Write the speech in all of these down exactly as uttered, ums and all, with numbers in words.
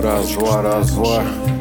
Раз, два, раз, два.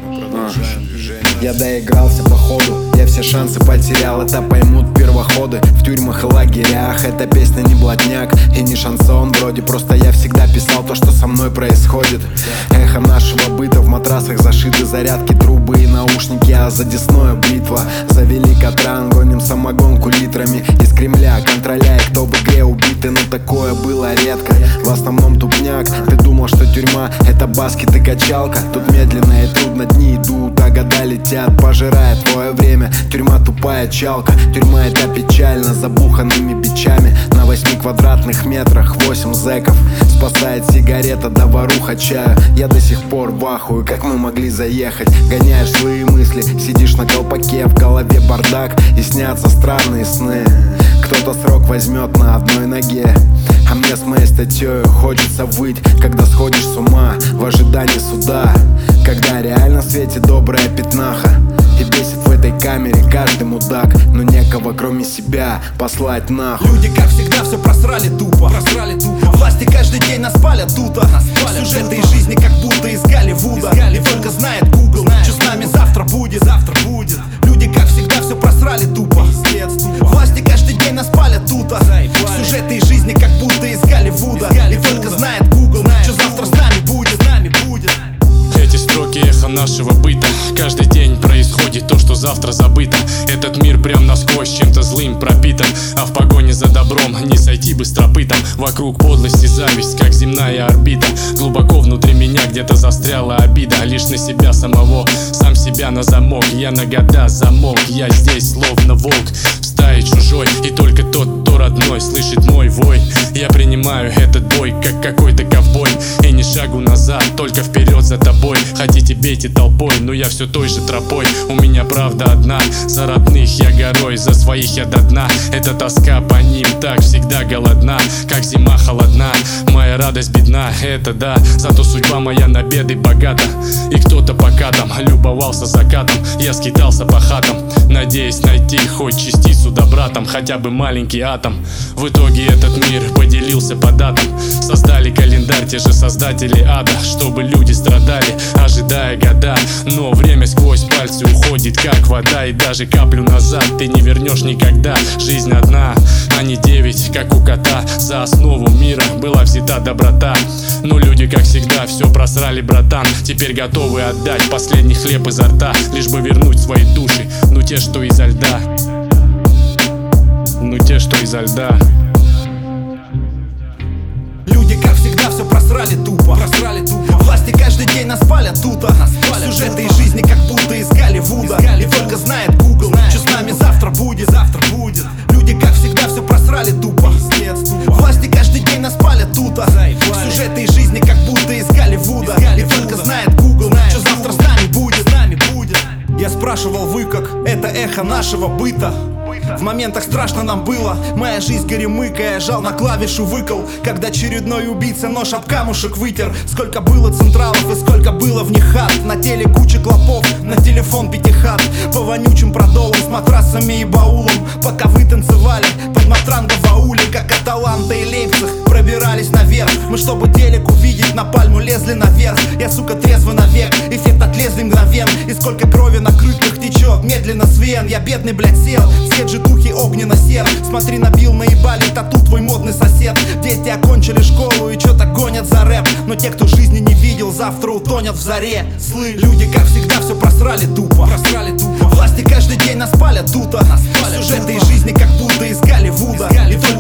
Я доигрался походу, я все шансы потерял, это поймут первоходы. В тюрьмах и лагерях эта песня не блатняк и не шансон. Вроде просто я всегда писал то, что со мной происходит. Эхо нашего быта, в матрасах зашиты зарядки, трубы и наушники, а за десною бритва. Завели Катран, гоним самогонку литрами из Кремля, контроляя, кто в игре убиты, но такое было редко. В основном тупняк, ты думал, что тюрьма это баскет и качалка. Тут медленно и трудно дни идут, а года летят, пожирая твое время. Тюрьма тупая чалка, тюрьма это печально, забуханными бичами. На восьми квадратных метрах восемь зэков. Спасает сигарета, да воруха чаю. Я до сих пор в ахуе, как мы могли заехать. Гоняешь злые мысли, сидишь на колпаке, в голове бардак и снятся странные сны. Кто-то срок возьмет на одной ноге, а мне с моей статьей хочется выть, когда сходишь с ума в ожидании суда. Когда реально светит добрая пятнаха, и бесит в этой камере каждый мудак, но некого кроме себя послать нахуй. Люди как всегда все просрали тупо, просрали тупо. Власти каждый день нас палят тут, а сюжеты из жизни как будто из Голливуда. И только знает Google, что с нами завтра будет, завтра будет. Люди как всегда все просрали тупо. Власти каждый день нас палят тут, а сюжеты из жизни как будто из Голливуда. И только знает Google, что завтра с нами будет, с нами будет. Эти строки эхо нашего быта. Каждый день происходит то, что завтра забыто. Этот мир прям насквозь чем-то злым пропитан, а в погоне за добром не сойти быстропытом. Вокруг подлость и зависть, как земная орбита. Глубоко внутри меня где-то застряла обида. Лишь на себя самого, сам себя на замок. Я на года замолк, я здесь словно волк в стае чужой. И только тот, кто родной, слышит мой вой. Я принимаю этот бой, как какой-то ковбой. И не шагу назад, только вперед за тобой. Хотите бейте толпой, но я все той же тропой. У меня правда одна, за родных я горой, за своих я до дна. Эта тоска по ним так всегда голодна, как зима холодна. Моя радость бедна, это да, зато судьба моя на беды богата. И кто-то пока там любовался закатом, я скитался по хатам, надеясь найти хоть частицу добра там, хотя бы маленький атом. В итоге этот мир поделился по датам. Создали календарь те же создатели ада, чтобы люди страдали, ожидая года. Но время сквозь пальцы уходит как вода, и даже каплю назад ты не вернешь никогда. Жизнь одна, а не девять, как у кота. За основу мира была взята доброта, но люди как всегда все просрали, братан. Теперь готовы отдать последний хлеб изо рта, лишь бы вернуть свои души, ну те, что изо льда. Ну те, что изо льда. Люди как всегда все просрали тупо, просрали тупо. Власти каждый день нас палят тут, а сюжеты из жизни как будто из Голливуда. И только знает Google, что с нами завтра будет, завтра будет. Люди как всегда все просрали тупо. Власти каждый день нас палят тут, а сюжеты из жизни как будто из Голливуда. И только знает Google, что завтра с нами будет, с нами будет. Я спрашивал вы как, это эхо нашего быта. В моментах страшно нам было, моя жизнь горемыка, я жал на клавишу выкол, когда очередной убийца нож об камушек вытер. Сколько было централов и сколько было в них хат. На теле куча клопов, на телефон пятихат. По вонючим продолам с матрасами и баулом. Пока вы танцевали под матранго в ауле, как Аталанта и Лейпциг пробирались наверх. Мы, чтобы телек увидеть, на пальму лезли наверх. Я, сука, трезвый навек, эффект от лезвий мгновен. И сколько крови на крыльях течет медленно с вен. Я бедный, блядь, сел, свет же духи огненно-сер. Смотри, набил, наебали, тату твой модный сосед. Дети окончили школу и чё-то гонят за рэп. Но те, кто жизни не видел, завтра утонет в заре. Слы, люди как всегда все просрали тупо, просрали тупо. Власти каждый день нас палят тут, а сюжеты из жизни как будто из Голливуда. И только